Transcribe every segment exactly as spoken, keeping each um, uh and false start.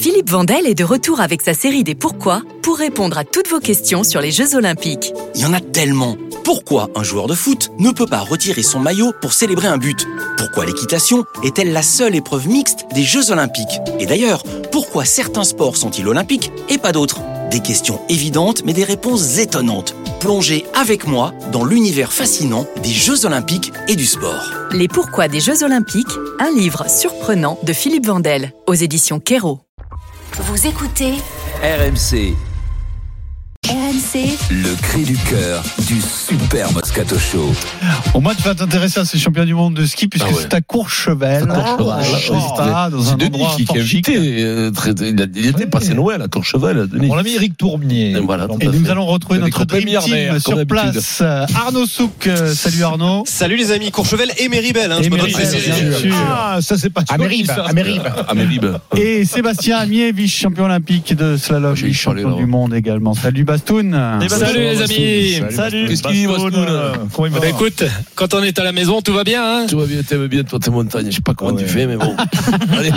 Philippe Vandel est de retour avec sa série des Pourquoi pour répondre à toutes vos questions sur les Jeux Olympiques. Il y en a tellement. Pourquoi un joueur de foot ne peut pas retirer son maillot pour célébrer un but ? Pourquoi l'équitation est-elle la seule épreuve mixte des Jeux Olympiques ? Et d'ailleurs, pourquoi certains sports sont-ils olympiques et pas d'autres ? Des questions évidentes mais des réponses étonnantes. Plongez avec moi dans l'univers fascinant des Jeux Olympiques et du sport. Les Pourquoi des Jeux Olympiques, un livre surprenant de Philippe Vandel, aux éditions Kero. Vous écoutez R M C. R M C. Le cri du cœur du Super Moscato Show. Au moins, tu vas t'intéresser à ces champions du monde de ski puisque ah ouais. c'est à Courchevel. À Courchevel. Ah, dans c'est un Denis endroit qui, qui est invité. Euh, très, il, a, il était oui. passé Noël à Courchevel, Denis. On l'a mis Eric Tourmier. Et, voilà, et nous allons retrouver notre dream team sur place. Arnaud Souk. Salut Arnaud. Salut les amis. Courchevel et Méribel. Hein, je me donne préciser. Ah, ça c'est pas à Méribel. À Méribel. À Méribel. Et Sébastien Amier, vice-champion olympique de slalom, vice-champion du monde également. Salut Bastoun. Salut les amis. Salut. Salut. Qu'est-ce qu'il dit, Bastoun ? Bah, écoute, quand on est à la maison, tout va bien. Hein, tout va bien, t'aimes bien toi tes montagnes. Je sais pas comment ah ouais. tu fais, mais bon. Allez.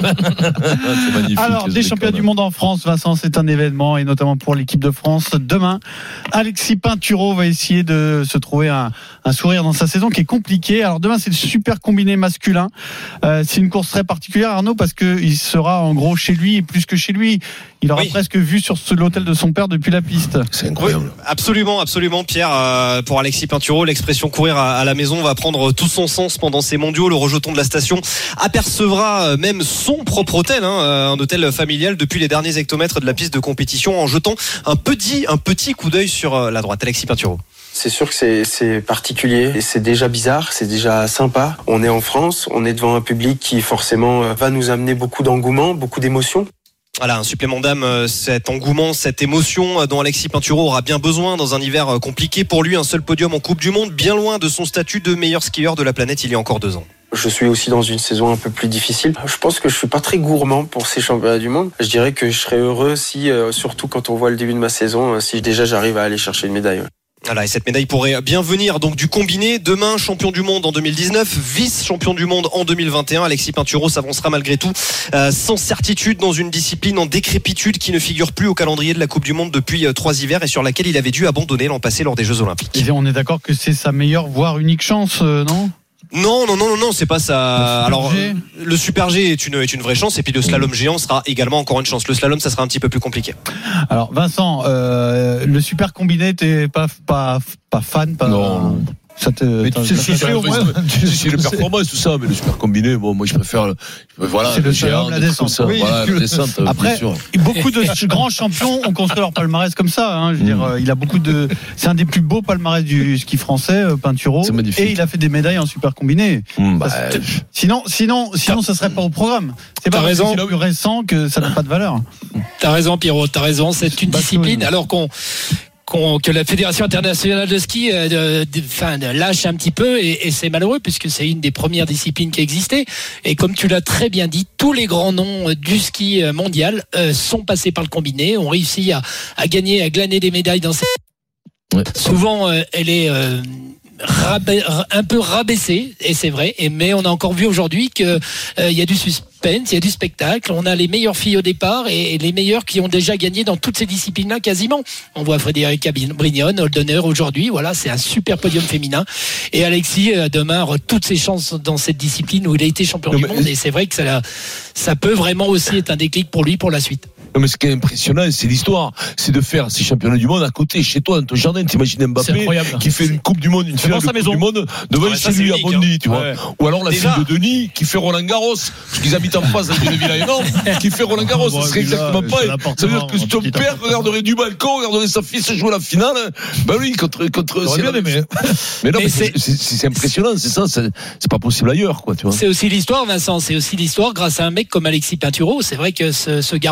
C'est magnifique. Alors, des champions du monde en France, Vincent, c'est un événement et notamment pour l'équipe de France. Demain, Alexis Pinturo va essayer de se trouver un, un sourire dans sa saison qui est compliquée. Alors demain, c'est le super combiné masculin. Euh, c'est une course très particulière, Arnaud, parce que il sera en gros chez lui et plus que chez lui. Il aura oui. presque vu sur l'hôtel de son père depuis la piste. C'est incroyable. Oui, absolument, absolument, Pierre. Euh, pour Alexis Pinturo, l'expression courir à, à la maison va prendre tout son sens pendant ces mondiaux. Le rejeton de la station apercevra même son propre hôtel, hein, un hôtel familial depuis les derniers hectomètres de la piste de compétition, en jetant un petit, un petit coup d'œil sur la droite. Alexis Pinturo. C'est sûr que c'est, c'est particulier et c'est déjà bizarre, c'est déjà sympa. On est en France, on est devant un public qui forcément va nous amener beaucoup d'engouement, beaucoup d'émotions. Voilà, un supplément d'âme, cet engouement, cette émotion dont Alexis Pinturo aura bien besoin dans un hiver compliqué. Pour lui, un seul podium en Coupe du Monde, bien loin de son statut de meilleur skieur de la planète il y a encore deux ans. Je suis aussi dans une saison un peu plus difficile. Je pense que je suis pas très gourmand pour ces championnats du monde. Je dirais que je serais heureux si, surtout quand on voit le début de ma saison, si déjà j'arrive à aller chercher une médaille. Voilà, et cette médaille pourrait bien venir donc du combiné. Demain, champion du monde en deux mille dix-neuf, vice-champion du monde en deux mille vingt et un. Alexis Pinturo s'avancera malgré tout euh, sans certitude dans une discipline en décrépitude qui ne figure plus au calendrier de la Coupe du Monde depuis euh, trois hivers et sur laquelle il avait dû abandonner l'an passé lors des Jeux Olympiques. Et on est d'accord que c'est sa meilleure, voire unique chance, euh, non ? Non, non, non, non, non, c'est pas ça. Alors, le Super G est une, est une vraie chance, et puis le slalom géant sera également encore une chance. Le slalom, ça sera un petit peu plus compliqué. Alors, Vincent, euh, le super combiné, t'es pas, pas, pas fan, pas. Non. Ça te, mais tu sais, c'est, c'est, c'est le performance, tout ça, mais le super combiné, bon, moi, je préfère, le, voilà, c'est le géant, la descente. Ça, oui, voilà, la descente. Après, beaucoup de grands champions ont construit leur palmarès comme ça, hein. Je veux dire, mmh. il a beaucoup de, c'est un des plus beaux palmarès du ski français, Pinturo. C'est magnifique. Et il a fait des médailles en super combiné. Mmh, bah, sinon, sinon, sinon, ça serait pas au programme. C'est pas raison. C'est plus récent que ça n'a pas de valeur. T'as raison, Pierrot, t'as raison. C'est une discipline, alors qu'on, que la Fédération internationale de ski euh, de, de, enfin, lâche un petit peu et, et c'est malheureux puisque c'est une des premières disciplines qui existait et comme tu l'as très bien dit, tous les grands noms du ski mondial euh, sont passés par le combiné, ont réussi à, à gagner, à glaner des médailles dans ces... Ouais. Souvent euh, elle est euh, Rabais, un peu rabaissé et c'est vrai et, mais on a encore vu aujourd'hui qu'il euh, y a du suspense, il y a du spectacle, on a les meilleures filles au départ et, et les meilleures qui ont déjà gagné dans toutes ces disciplines là quasiment. On voit Frédérica Brignone, Holdener aujourd'hui, voilà, c'est un super podium féminin et Alexis euh, demain aura toutes ses chances dans cette discipline où il a été champion non, du monde et c'est vrai que ça, ça peut vraiment aussi être un déclic pour lui pour la suite. Non mais ce qui est impressionnant, c'est l'histoire, c'est de faire ces championnats du monde à côté, chez toi, dans ton jardin. T'imagines Mbappé qui fait une Coupe du Monde, une finale de Coupe maison. du Monde devant ah chez lui à Bondy, hein. tu vois. Ouais. Ou alors la Déjà. fille de Denis qui fait Roland Garros, parce qu'ils habitent en face d'une villa énorme, qui fait Roland Garros. Bon, ça serait exactement pas. Ça veut dire que ton père regarderait du balcon, regarderait sa fille se jouer la finale. Ben oui, contre contre. C'est bien aimé. Mais non, mais, mais c'est, c'est, c'est, c'est impressionnant, c'est ça. C'est, c'est pas possible ailleurs, quoi. Tu vois. C'est aussi l'histoire, Vincent. C'est aussi l'histoire grâce à un mec comme Alexis Pinturo. C'est vrai que ce, ce garçon a marqué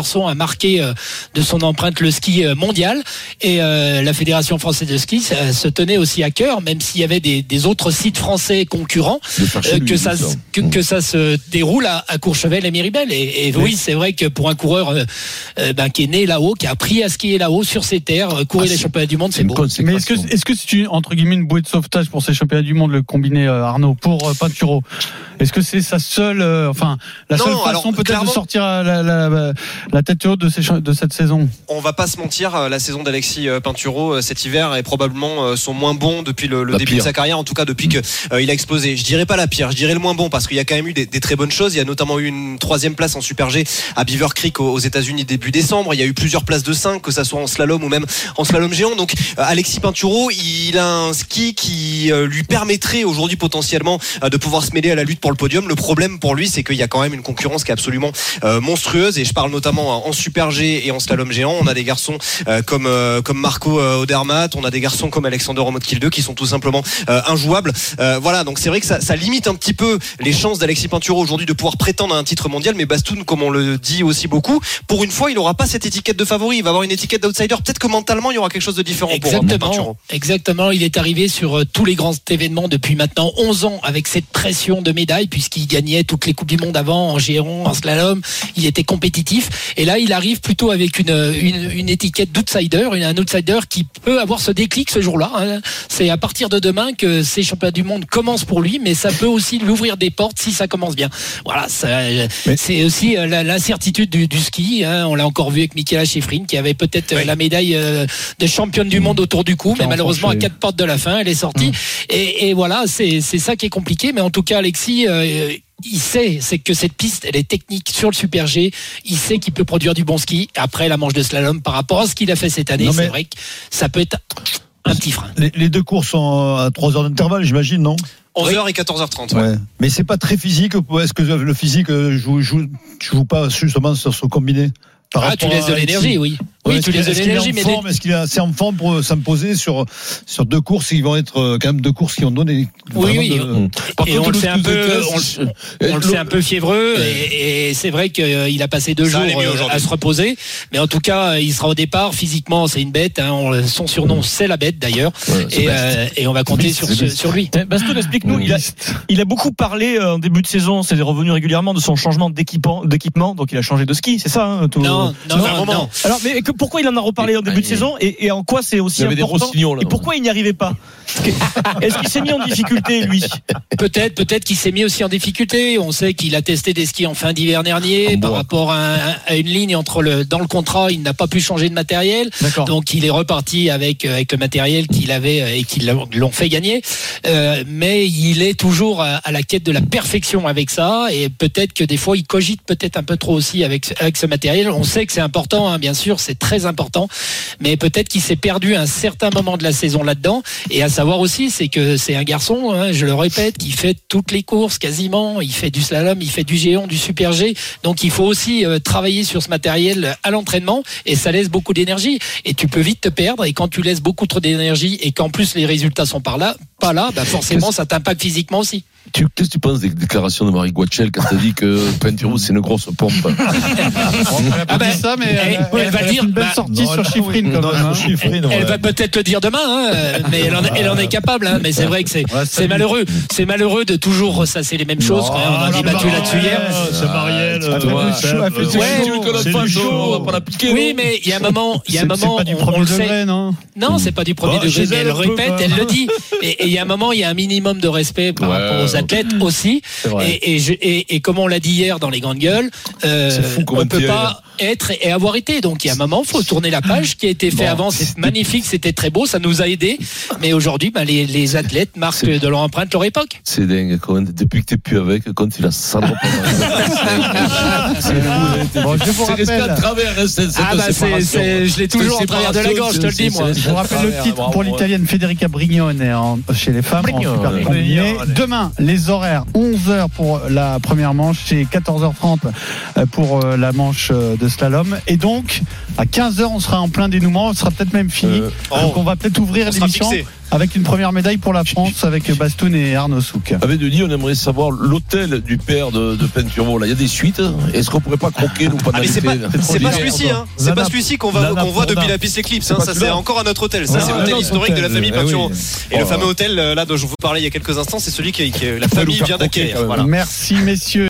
marqué euh, de son empreinte le ski mondial. Et euh, la Fédération française de ski ça, se tenait aussi à cœur, même s'il y avait des, des autres sites français concurrents, euh, que, ça, que, que ça se déroule à, à Courchevel et Miribel. Et, et oui. oui, c'est vrai que pour un coureur euh, euh, ben, qui est né là-haut, qui a appris à skier là-haut sur ces terres, euh, courir ah, les championnats du monde, c'est beau. Mais est-ce que, est-ce que c'est une, entre guillemets une bouée de sauvetage pour ces championnats du monde, le combiné euh, Arnaud, pour euh, Pinturo? Est-ce que c'est sa seule, euh, enfin, la non, seule façon alors, peut-être de sortir la, la, la, la tête haute de, ces, de cette saison? On va pas se mentir, la saison d'Alexis Pinturo cet hiver est probablement son moins bon depuis le, le début pire. de sa carrière, en tout cas depuis que euh, il a explosé. Je dirais pas la pire, je dirais le moins bon, parce qu'il y a quand même eu des, des très bonnes choses. Il y a notamment eu une troisième place en Super G à Beaver Creek aux, aux États-Unis début décembre. Il y a eu plusieurs places de cinq, que ça soit en slalom ou même en slalom géant. Donc euh, Alexis Pinturo, il a un ski qui euh, lui permettrait aujourd'hui potentiellement euh, de pouvoir se mêler à la lutte pour le podium. Le problème pour lui, c'est qu'il y a quand même une concurrence qui est absolument euh, monstrueuse, et je parle notamment en Super G et en slalom géant. On a des garçons euh, comme euh, comme Marco euh, Odermatt, on a des garçons comme Alexander Omotkil deux qui sont tout simplement euh, injouables. Euh, voilà, donc c'est vrai que ça, ça limite un petit peu les chances d'Alexis Pinturo aujourd'hui de pouvoir prétendre à un titre mondial. Mais Bastoun, comme on le dit aussi beaucoup, pour une fois, il n'aura pas cette étiquette de favori, il va avoir une étiquette d'outsider. Peut-être que mentalement, il y aura quelque chose de différent. Exactement, pour Pinturo. Exactement, il est arrivé sur euh, tous les grands événements depuis maintenant onze ans avec cette pression de médaille, puisqu'il gagnait toutes les coupes du monde avant en géant, en slalom, il était compétitif, et là il arrive plutôt avec une, une, une étiquette d'outsider, un outsider qui peut avoir ce déclic ce jour-là, hein. C'est à partir de demain que ces championnats du monde commencent pour lui, mais ça peut aussi l'ouvrir des portes si ça commence bien. Voilà, ça, mais... c'est aussi l'incertitude du, du ski, hein. On l'a encore vu avec Michaela Schifrin qui avait peut-être oui. la médaille de championne du monde autour du cou, mais malheureusement à quatre portes de la fin elle est sortie. Mmh. et, et voilà, c'est, c'est ça qui est compliqué, mais en tout cas Alexis euh, il sait, c'est que cette piste, elle est technique sur le Super G. Il sait qu'il peut produire du bon ski. Après la manche de slalom, par rapport à ce qu'il a fait cette année, non, c'est vrai que ça peut être un petit frein. Les, les deux courses sont à trois heures d'intervalle, j'imagine, non? onze heures et quatorze heures trente. Ouais. Ouais. Mais c'est pas très physique. Est-ce que le physique joue, joue, joue pas justement sur ce combiné? Ah, tu laisses de l'énergie, oui. Oui, ouais, tu laisses de l'énergie, mais forme, est-ce qu'il est assez en forme pour s'imposer sur sur deux courses qui vont être quand même deux courses qui ont donné. Oui, oui. De... Par et contre, on le sait un peu, on le, on le sait un peu fiévreux, et, et c'est vrai qu'il a passé deux ça jours à se reposer, mais en tout cas, il sera au départ. Physiquement, c'est une bête. Hein, on, son surnom, c'est la bête d'ailleurs, ouais, et, euh, et on va compter sur ce, sur lui. Bastoun, explique-nous. Il a, il a beaucoup parlé en début de saison. C'est revenu régulièrement de son changement d'équipement, d'équipement. Donc, il a changé de ski, c'est ça, hein, tout, Non, non, non, non. Alors, mais que, pourquoi il en a reparlé en début de saison, et, et en quoi c'est aussi important, et pourquoi il n'y arrivait pas? Est-ce qu'il s'est mis en difficulté, lui? Peut-être, peut-être qu'il s'est mis aussi en difficulté. On sait qu'il a testé des skis en fin d'hiver dernier par rapport à, un, à une ligne entre le dans le contrat, il n'a pas pu changer de matériel. D'accord. Donc il est reparti avec avec le matériel qu'il avait et qui l'ont fait gagner. Euh, mais il est toujours à, à la quête de la perfection avec ça, et peut-être que des fois il cogite peut-être un peu trop aussi avec avec ce matériel. On sait que c'est important, hein, bien sûr, c'est très important, mais peut-être qu'il s'est perdu à un certain moment de la saison là-dedans. Et à savoir aussi, c'est que c'est un garçon, hein, je le répète, qui fait toutes les courses quasiment. Il fait du slalom, il fait du géant, du super G. Donc il faut aussi euh, travailler sur ce matériel à l'entraînement, et ça laisse beaucoup d'énergie. Et tu peux vite te perdre. Et quand tu laisses beaucoup trop d'énergie et qu'en plus les résultats sont par là, pas là, bah forcément ça t'impacte physiquement aussi. Tu, qu'est-ce que tu penses des déclarations de Marie Guachel quand t'as dit que Pinturo c'est une grosse pompe? Ah ben ça, mais elle, elle, elle va le dire. Une belle bah, sortie non, sur Schifrin, quand même. Hein. Elle, elle va peut-être le dire demain, hein, mais elle en, elle en est capable. Hein, mais c'est vrai que c'est, ouais, c'est malheureux. C'est malheureux de toujours ressasser les mêmes choses. Non, on a débattu là-dessus hier. C'est Marielle. C'est chaud. On va pas la piquer. Oui, mais il y a un moment, il y a un moment, c'est pas du premier degré, non? Non, c'est pas du premier degré. Mais elle le répète, elle le dit. Et il y a un moment, il y a un minimum de respect par rapport aux athlètes aussi, et, et, je, et, et comme on l'a dit hier dans les grandes gueules, euh, on ne peut pas être et avoir été. Donc il y a un moment, il faut tourner la page. Ce qui a été fait bon, avant, c'est magnifique, c'était très beau, ça nous a aidés. Mais aujourd'hui, bah, les, les athlètes marquent c'est... de leur empreinte leur époque. C'est dingue. Quand, depuis que tu n'es plus avec, quand tu la salope. C'est fou. Bon, je vous rappelle. C'est à travers hein, cette, ah bah c'est, c'est, je l'ai toujours en travers de la gorge, je te le dis moi. Je vous rappelle le titre pour l'italienne Federica Brignone en, chez les femmes en super combiné. Demain, les horaires onze heures pour la première manche et quatorze heures trente pour la manche de slalom. Et donc, à quinze heures, on sera en plein dénouement. On sera peut-être même fini. Euh, donc, on va peut-être ouvrir on l'émission avec une première médaille pour la France avec Bastoun et Arnaud Souk. Avec Denis, on aimerait savoir l'hôtel du père de, de Peintureau. Là, il y a des suites. Est-ce qu'on pourrait pas croquer nous pendant ah, c'est pas, c'est pas celui-ci, hein. C'est pas celui-ci qu'on va qu'on voit depuis la piste Eclipse. Hein. Ça, c'est encore un autre hôtel. Ça, c'est l'hôtel historique de la famille Peintureau. Et le fameux hôtel là dont je vous parlais il y a quelques instants, c'est celui que la famille vient d'acquérir. Merci messieurs.